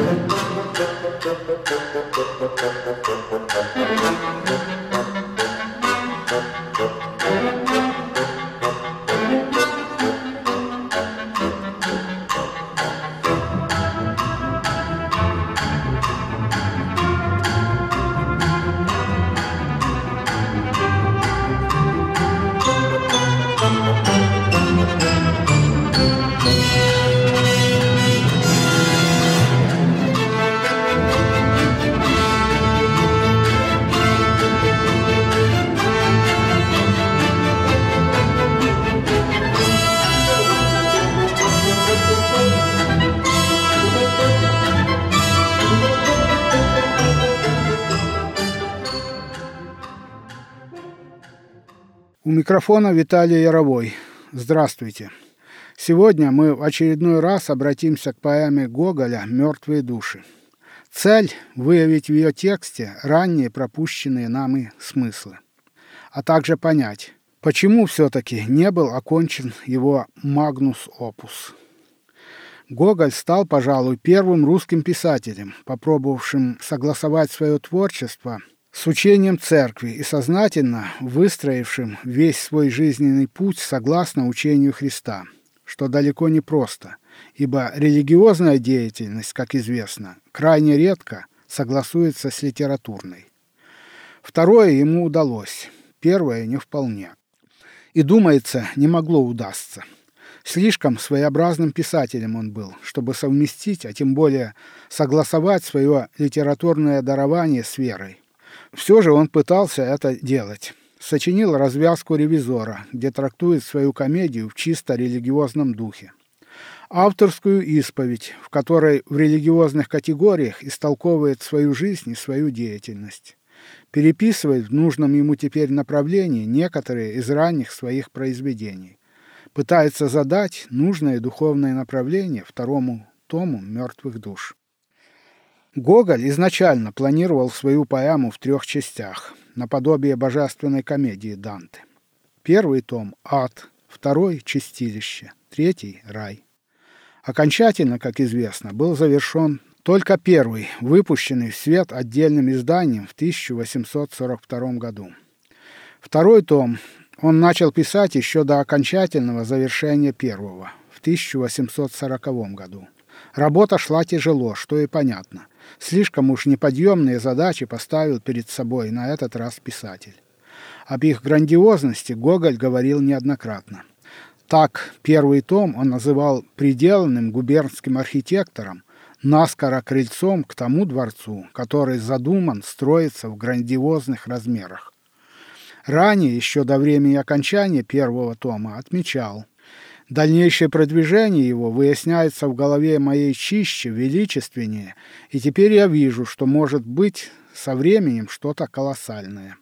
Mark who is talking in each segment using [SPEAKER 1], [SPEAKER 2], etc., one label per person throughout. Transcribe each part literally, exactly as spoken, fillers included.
[SPEAKER 1] У микрофона Виталий Яровой. Здравствуйте. Сегодня мы в очередной раз обратимся к поэме Гоголя «Мертвые души». Цель – выявить в ее тексте ранние пропущенные нами смыслы, а также понять, почему все-таки не был окончен его «Магнус опус». Гоголь стал, пожалуй, первым русским писателем, попробовавшим согласовать свое творчество с учением церкви и сознательно выстроившим весь свой жизненный путь согласно учению Христа, что далеко не просто, ибо религиозная деятельность, как известно, крайне редко согласуется с литературной. Второе ему удалось, первое не вполне. И, думается, не могло удастся. Слишком своеобразным писателем он был, чтобы совместить, а тем более согласовать свое литературное дарование с верой. Все же он пытался это делать. Сочинил развязку «Ревизора», где трактует свою комедию в чисто религиозном духе. Авторскую исповедь, в которой в религиозных категориях истолковывает свою жизнь и свою деятельность. Переписывает в нужном ему теперь направлении некоторые из ранних своих произведений. Пытается задать нужное духовное направление второму тому «Мертвых душ». Гоголь изначально планировал свою поэму в трех частях, наподобие божественной комедии Данте. Первый том – ад, второй – чистилище, третий – рай. Окончательно, как известно, был завершен только первый, выпущенный в свет отдельным изданием в тысяча восемьсот сорок втором году. Второй том он начал писать еще до окончательного завершения первого, в тысяча восемьсот сороковом году. Работа шла тяжело, что и понятно. Слишком уж неподъемные задачи поставил перед собой на этот раз писатель. Об их грандиозности Гоголь говорил неоднократно. Так, первый том он называл приделанным губернским архитектором, наскоро крыльцом к тому дворцу, который задуман строиться в грандиозных размерах. Ранее, еще до времени окончания первого тома, отмечал: дальнейшее продвижение его выясняется в голове моей чище, величественнее, и теперь я вижу, что может быть со временем что-то колоссальное.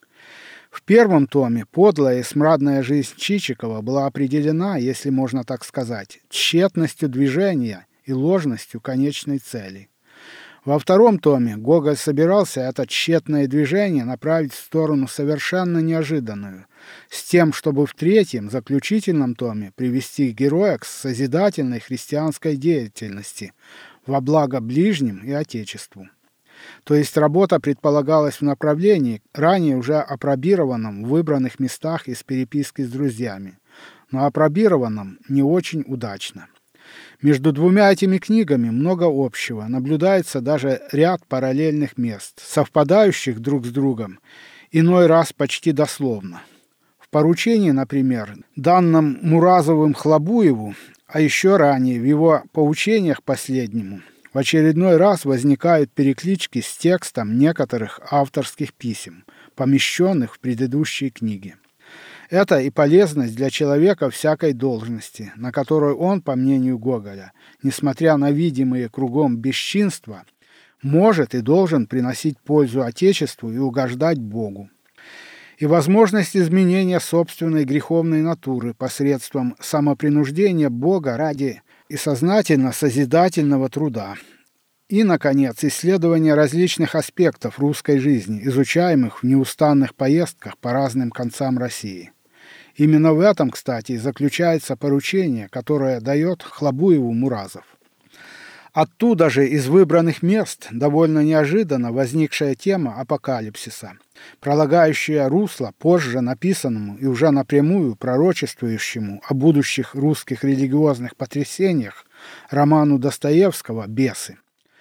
[SPEAKER 1] В первом томе подлая и смрадная жизнь Чичикова была определена, если можно так сказать, тщетностью движения и ложностью конечной цели. Во втором томе Гоголь собирался это тщетное движение направить в сторону совершенно неожиданную, с тем, чтобы в третьем, заключительном томе привести героя к созидательной христианской деятельности во благо ближним и Отечеству. То есть работа предполагалась в направлении, ранее уже апробированном в выбранных местах из переписки с друзьями, но апробированном не очень удачно. Между двумя этими книгами много общего, наблюдается даже ряд параллельных мест, совпадающих друг с другом, иной раз почти дословно. В поручении, например, данном Муразовым Хлобуеву, а еще ранее в его поучениях последнему, в очередной раз возникают переклички с текстом некоторых авторских писем, помещенных в предыдущие книги. Это и полезность для человека всякой должности, на которую он, по мнению Гоголя, несмотря на видимые кругом бесчинства, может и должен приносить пользу Отечеству и угождать Богу. И возможность изменения собственной греховной натуры посредством самопринуждения Бога ради и сознательно-созидательного труда. И, наконец, исследование различных аспектов русской жизни, изучаемых в неустанных поездках по разным концам России. Именно в этом, кстати, и заключается поручение, которое дает Хлобуеву Муразов. Оттуда же, из выбранных мест, довольно неожиданно возникшая тема апокалипсиса, пролагающая русло позже написанному и уже напрямую пророчествующему о будущих русских религиозных потрясениях роману Достоевского «Бесы».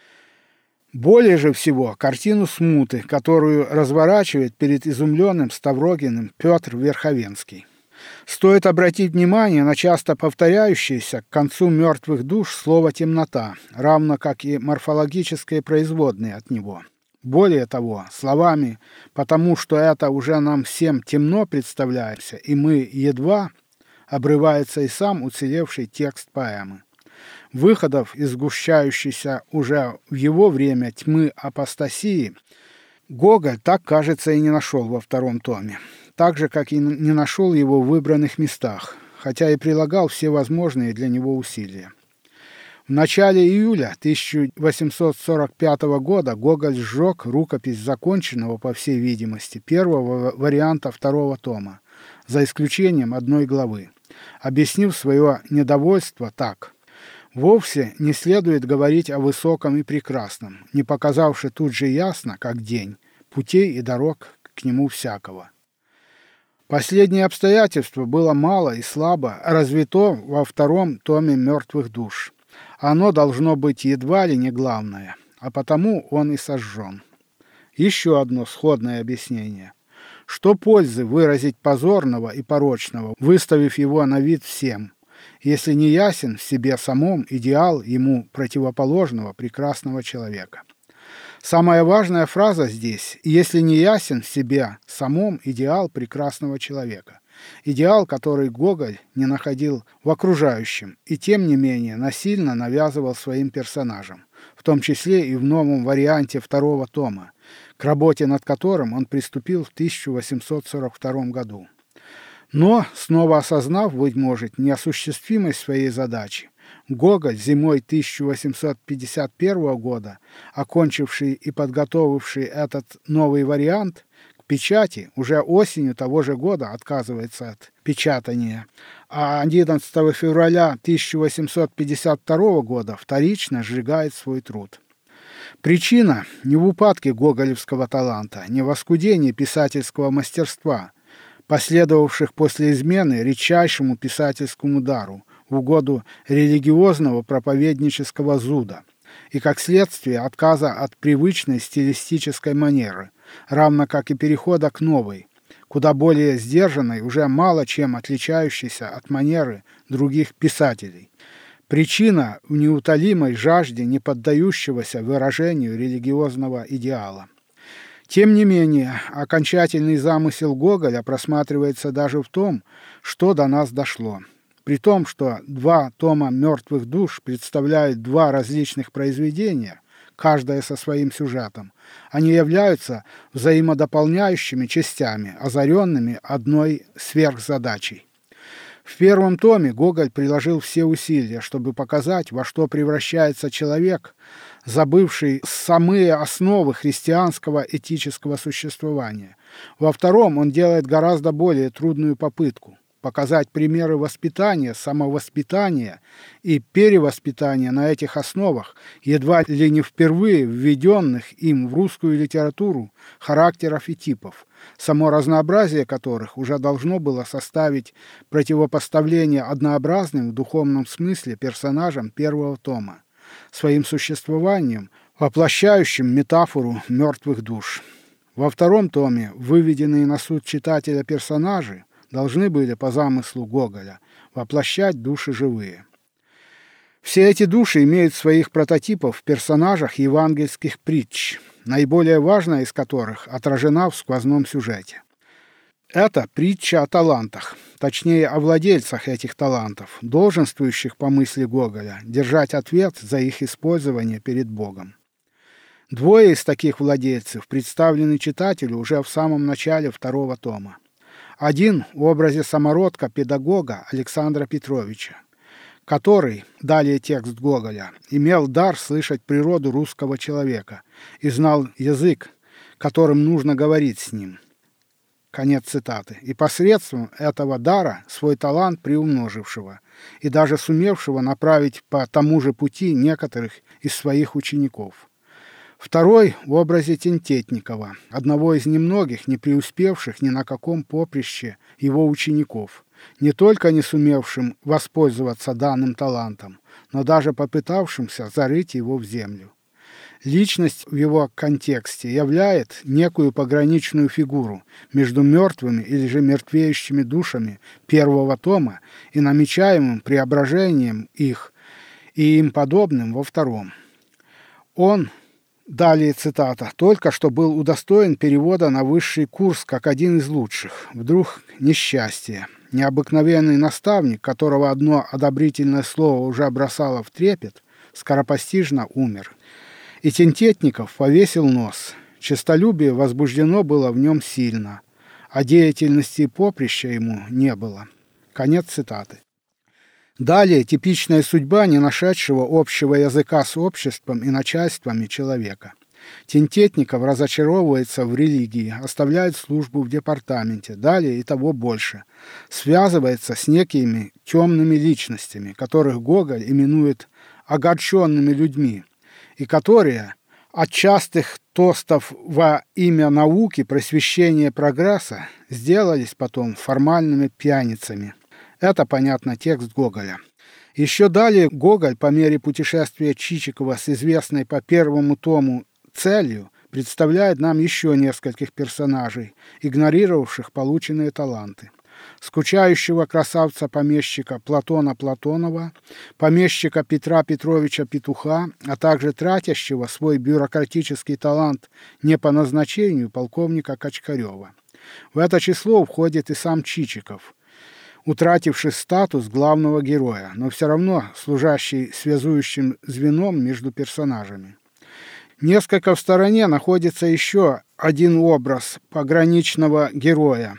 [SPEAKER 1] Более же всего картину смуты, которую разворачивает перед изумленным Ставрогиным Петр Верховенский. Стоит обратить внимание на часто повторяющееся к концу «Мертвых душ» слово «темнота», равно как и морфологические производные от него. Более того, словами «потому что это уже нам всем темно представляется, и мы едва» обрывается и сам уцелевший текст поэмы. Выходов из сгущающейся уже в его время тьмы апостасии Гоголь, так кажется, и не нашел во втором томе, так же, как и не нашел его в выбранных местах, хотя и прилагал все возможные для него усилия. В начале июля тысяча восемьсот сорок пятого года Гоголь сжег рукопись законченного, по всей видимости, первого варианта второго тома, за исключением одной главы, объяснив свое недовольство так: «Вовсе не следует говорить о высоком и прекрасном, не показавши тут же ясно, как день, путей и дорог к нему всякого». Последнее обстоятельство было мало и слабо развито во втором томе «Мертвых душ». Оно должно быть едва ли не главное, а потому он и сожжен. Еще одно сходное объяснение. Что пользы выразить позорного и порочного, выставив его на вид всем, если не ясен в себе самом идеал ему противоположного прекрасного человека? Самая важная фраза здесь: если не ясен в себе самом идеал прекрасного человека. Идеал, который Гоголь не находил в окружающем и, тем не менее, насильно навязывал своим персонажам, в том числе и в новом варианте второго тома, к работе над которым он приступил в тысяча восемьсот сорок втором году. Но, снова осознав, быть может, неосуществимость своей задачи, Гоголь зимой тысяча восемьсот пятьдесят первого года, окончивший и подготовивший этот новый вариант, к печати уже осенью того же года отказывается от печатания, а одиннадцатого февраля тысяча восемьсот пятьдесят второго года вторично сжигает свой труд. Причина не в упадке гоголевского таланта, не в оскудении писательского мастерства, последовавших после измены редчайшему писательскому дару в угоду религиозного проповеднического зуда и, как следствие, отказа от привычной стилистической манеры, равно как и перехода к новой, куда более сдержанной, уже мало чем отличающейся от манеры других писателей. Причина в неутолимой жажде неподдающегося выражению религиозного идеала. Тем не менее, окончательный замысел Гоголя просматривается даже в том, что до нас дошло. При том, что два тома «Мертвых душ» представляют два различных произведения, каждое со своим сюжетом, они являются взаимодополняющими частями, озаренными одной сверхзадачей. В первом томе Гоголь приложил все усилия, чтобы показать, во что превращается человек, забывший самые основы христианского этического существования. Во втором он делает гораздо более трудную попытку показать примеры воспитания, самовоспитания и перевоспитания на этих основах, едва ли не впервые введенных им в русскую литературу характеров и типов, само разнообразие которых уже должно было составить противопоставление однообразным в духовном смысле персонажам первого тома, своим существованием, воплощающим метафору мертвых душ. Во втором томе выведенные на суд читателя персонажи должны были, по замыслу Гоголя, воплощать души живые. Все эти души имеют своих прототипов в персонажах евангельских притч, наиболее важная из которых отражена в сквозном сюжете. Это притча о талантах, точнее о владельцах этих талантов, долженствующих, по мысли Гоголя, держать ответ за их использование перед Богом. Двое из таких владельцев представлены читателю уже в самом начале второго тома. Один в образе самородка-педагога Александра Петровича, который, далее текст Гоголя, имел дар слышать природу русского человека и знал язык, которым нужно говорить с ним. Конец цитаты. И посредством этого дара свой талант приумножившего и даже сумевшего направить по тому же пути некоторых из своих учеников. Второй в образе Тентетникова, одного из немногих, не преуспевших ни на каком поприще его учеников, не только не сумевшим воспользоваться данным талантом, но даже попытавшимся зарыть его в землю. Личность в его контексте являет некую пограничную фигуру между мертвыми или же мертвеющими душами первого тома и намечаемым преображением их и им подобным во втором. Он, далее цитата, только что был удостоен перевода на высший курс как один из лучших. Вдруг несчастье. Необыкновенный наставник, которого одно одобрительное слово уже бросало в трепет, скоропостижно умер. И Тентетников повесил нос. Честолюбие возбуждено было в нем сильно, а деятельности поприща ему не было. Конец цитаты. Далее типичная судьба не нашедшего общего языка с обществом и начальствами человека. Тентетников разочаровывается в религии, оставляет службу в департаменте, далее и того больше. Связывается с некими темными личностями, которых Гоголь именует огорченными людьми, и которые от частых тостов во имя науки, просвещения, прогресса сделались потом формальными пьяницами. Это, понятно, текст Гоголя. Еще далее Гоголь, по мере путешествия Чичикова с известной по первому тому целью, представляет нам еще нескольких персонажей, игнорировавших полученные таланты. Скучающего красавца-помещика Платона Платонова, помещика Петра Петровича Петуха, а также тратящего свой бюрократический талант не по назначению полковника Качкарева. В это число входит и сам Чичиков, утративший статус главного героя, но все равно служащий связующим звеном между персонажами. Несколько в стороне находится еще один образ пограничного героя,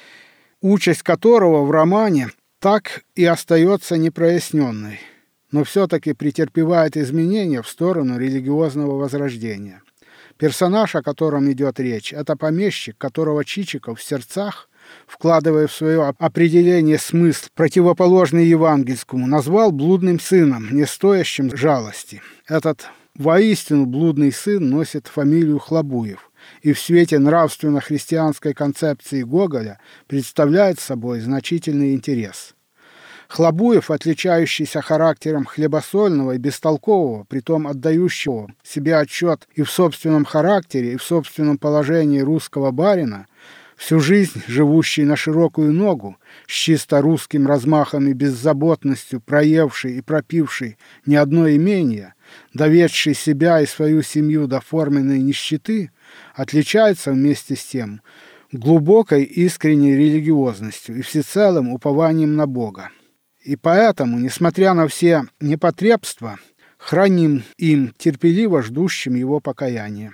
[SPEAKER 1] участь которого в романе так и остается непроясненной, но все-таки претерпевает изменения в сторону религиозного возрождения. Персонаж, о котором идет речь, это помещик, которого Чичиков в сердцах, вкладывая в свое определение смысл, противоположный евангельскому, назвал блудным сыном, не стоящим жалости. Этот воистину блудный сын носит фамилию Хлобуев и в свете нравственно-христианской концепции Гоголя представляет собой значительный интерес. Хлобуев, отличающийся характером хлебосольного и бестолкового, притом отдающего себе отчет и в собственном характере, и в собственном положении русского барина, всю жизнь живущий на широкую ногу, с чисто русским размахом и беззаботностью проевший и пропивший не одно имение, доведший себя и свою семью до форменной нищеты, отличается вместе с тем глубокой искренней религиозностью и всецелым упованием на Бога. И поэтому, несмотря на все непотребства, храним им терпеливо ждущим его покаяния.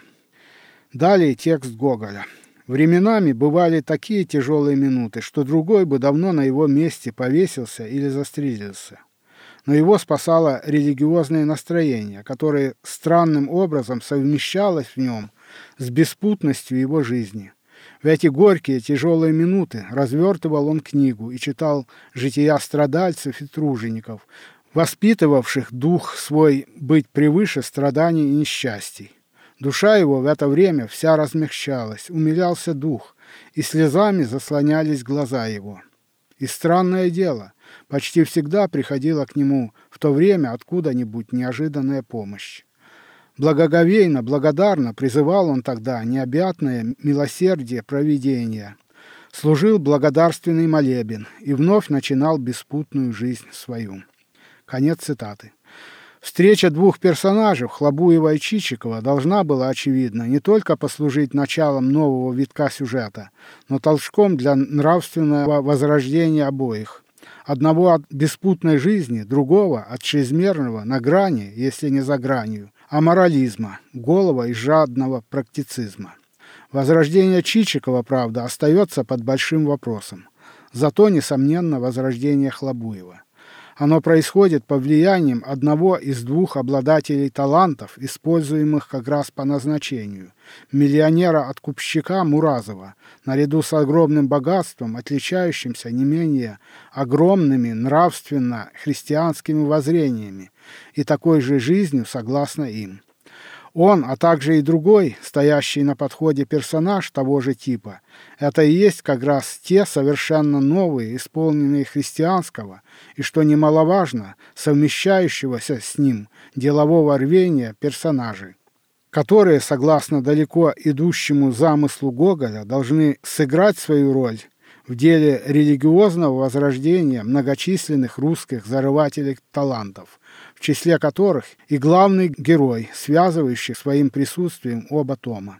[SPEAKER 1] Далее текст Гоголя. Временами бывали такие тяжелые минуты, что другой бы давно на его месте повесился или застрелился. Но его спасало религиозное настроение, которое странным образом совмещалось в нем с беспутностью его жизни. В эти горькие тяжелые минуты развертывал он книгу и читал жития страдальцев и тружеников, воспитывавших дух свой быть превыше страданий и несчастий. Душа его в это время вся размягчалась, умилялся дух, и слезами заслонялись глаза его. И странное дело, почти всегда приходила к нему в то время откуда-нибудь неожиданная помощь. Благоговейно, благодарно призывал он тогда необъятное милосердие провидения, служил благодарственный молебен и вновь начинал беспутную жизнь свою. Конец цитаты. Встреча двух персонажей, Хлобуева и Чичикова, должна была, очевидно, не только послужить началом нового витка сюжета, но толчком для нравственного возрождения обоих. Одного от беспутной жизни, другого от чрезмерного, на грани, если не за гранью, аморализма, голого и жадного практицизма. Возрождение Чичикова, правда, остается под большим вопросом. Зато, несомненно, возрождение Хлобуева. Оно происходит по влиянием одного из двух обладателей талантов, используемых как раз по назначению – миллионера-откупщика Муразова, наряду с огромным богатством, отличающимся не менее огромными нравственно-христианскими воззрениями и такой же жизнью согласно им. Он, а также и другой, стоящий на подходе персонаж того же типа, это и есть как раз те совершенно новые, исполненные христианского и, что немаловажно, совмещающегося с ним делового рвения персонажи, которые, согласно далеко идущему замыслу Гоголя, должны сыграть свою роль в деле религиозного возрождения многочисленных русских зарывателей талантов, в числе которых и главный герой, связывающий своим присутствием оба тома.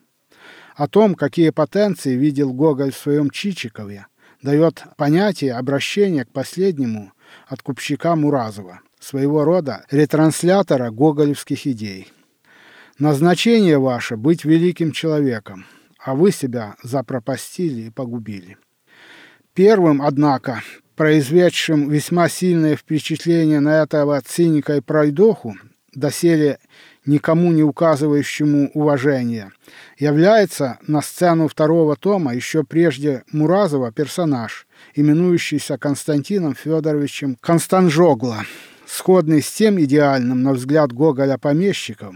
[SPEAKER 1] О том, какие потенции видел Гоголь в своем Чичикове, дает понятие обращения к последнему откупщика Муразова, своего рода ретранслятора гоголевских идей. «Назначение ваше — быть великим человеком, а вы себя запропастили и погубили». Первым, однако, произведшим весьма сильное впечатление на этого циника и пройдоху, доселе никому не указывающему уважения, является на сцену второго тома еще прежде Муразова персонаж, именующийся Константином Федоровичем Констанжогло, сходный с тем идеальным, на взгляд Гоголя, помещиком,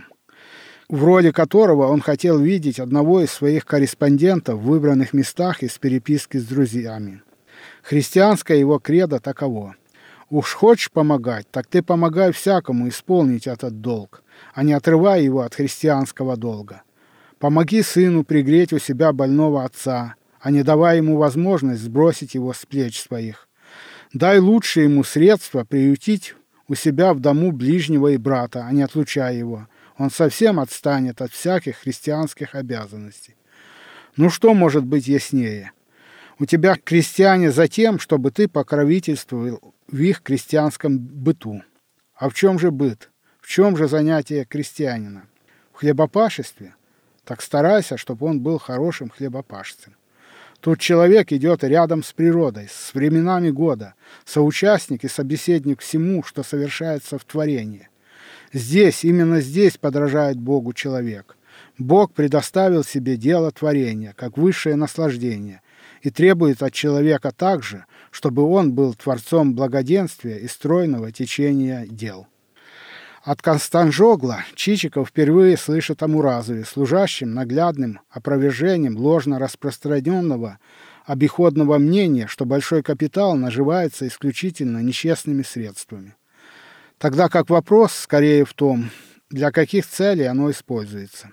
[SPEAKER 1] в роли которого он хотел видеть одного из своих корреспондентов в выбранных местах из переписки с друзьями. Христианское его кредо таково: уж хочешь помогать, так ты помогай всякому исполнить этот долг, а не отрывай его от христианского долга. Помоги сыну пригреть у себя больного отца, а не давай ему возможность сбросить его с плеч своих. Дай лучше ему средства приютить у себя в дому ближнего и брата, а не отлучай его. Он совсем отстанет от всяких христианских обязанностей. Ну что может быть яснее? У тебя крестьяне за тем, чтобы ты покровительствовал в их крестьянском быту. А в чем же быт? В чем же занятие крестьянина? В хлебопашестве? Так старайся, чтобы он был хорошим хлебопашцем. Тут человек идет рядом с природой, с временами года, соучастник и собеседник всему, что совершается в творении. Здесь, именно здесь подражает Богу человек. Бог предоставил себе дело творения, как высшее наслаждение, и требует от человека также, чтобы он был творцом благоденствия и стройного течения дел. От Констанжогла Чичиков впервые слышит о Муразове, служащем наглядным опровержением ложно распространенного обиходного мнения, что большой капитал наживается исключительно нечестными средствами. Тогда как вопрос скорее в том, для каких целей оно используется.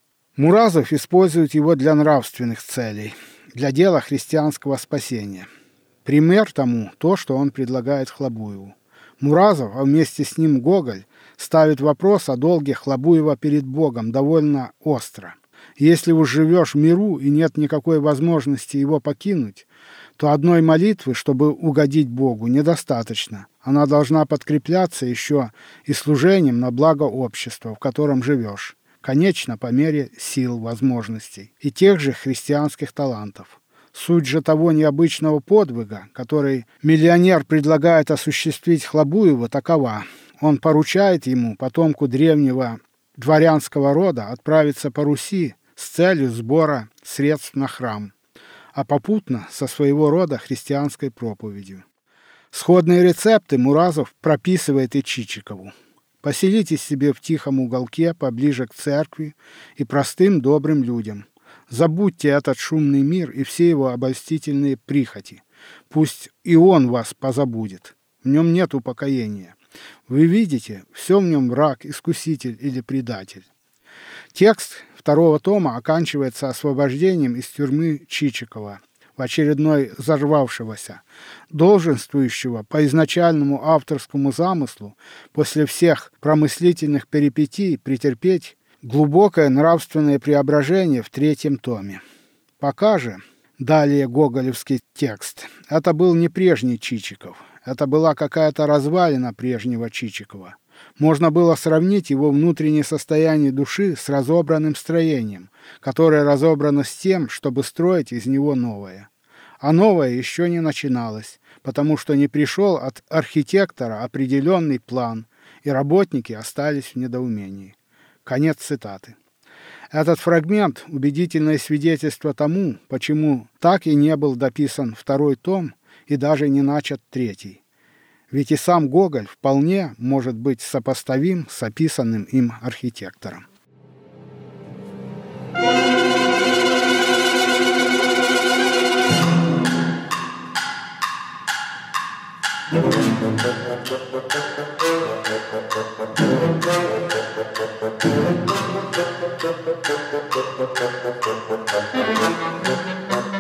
[SPEAKER 1] Муразов использует его для нравственных целей, для дела христианского спасения. Пример тому то, что он предлагает Хлобуеву. Муразов, а вместе с ним Гоголь, ставит вопрос о долге Хлобуева перед Богом довольно остро. Если уж живешь в миру и нет никакой возможности его покинуть, то одной молитвы, чтобы угодить Богу, недостаточно. Она должна подкрепляться еще и служением на благо общества, в котором живешь, конечно, по мере сил, возможностей и тех же христианских талантов. Суть же того необычного подвига, который миллионер предлагает осуществить Хлобуеву, такова. Он поручает ему, потомку древнего дворянского рода, отправиться по Руси с целью сбора средств на храм, а попутно со своего рода христианской проповедью. Сходные рецепты Муразов прописывает и Чичикову. Поселитесь себе в тихом уголке поближе к церкви и простым добрым людям. Забудьте этот шумный мир и все его обольстительные прихоти. Пусть и он вас позабудет. В нем нет упокоения. Вы видите, все в нем враг, искуситель или предатель. Текст второго тома оканчивается освобождением из тюрьмы Чичикова, в очередной взорвавшегося, долженствующего по изначальному авторскому замыслу после всех промыслительных перипетий претерпеть глубокое нравственное преображение в третьем томе. Пока же, далее гоголевский текст, это был не прежний Чичиков, это была какая-то развалина прежнего Чичикова. Можно было сравнить его внутреннее состояние души с разобранным строением, которое разобрано с тем, чтобы строить из него новое. а новое еще не начиналось, потому что не пришел от архитектора определенный план, и работники остались в недоумении. Конец цитаты. Этот фрагмент – убедительное свидетельство тому, почему так и не был дописан второй том и даже не начат третий. Ведь и сам Гоголь вполне может быть сопоставим с описанным им архитектором. Thank you.